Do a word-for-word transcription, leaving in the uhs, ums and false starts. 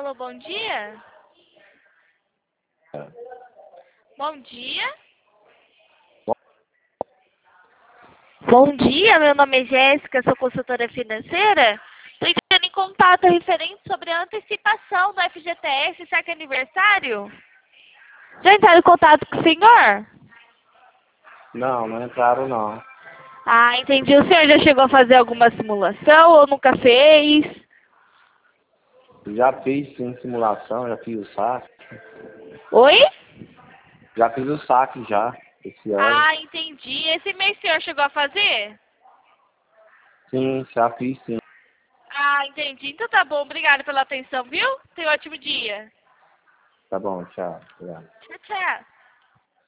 Alô, bom dia? É. Bom dia. Bom dia, meu nome é Jéssica, sou consultora financeira. Estou entrando em contato referente sobre a antecipação do F G T S, saque aniversário. Já entraram em contato com o senhor? Não, não entraram não. Ah, entendi. O senhor já chegou a fazer alguma simulação ou nunca fez? Já fiz sim simulação, já fiz o saque. Oi? Já fiz o saque já, esse ano. Ah, entendi. Esse mês o senhor chegou a fazer? Sim, já fiz sim. Ah, entendi. Então tá bom. Obrigada pela atenção, viu? Tenha um ótimo dia. Tá bom, tchau. Obrigado. Tchau, tchau.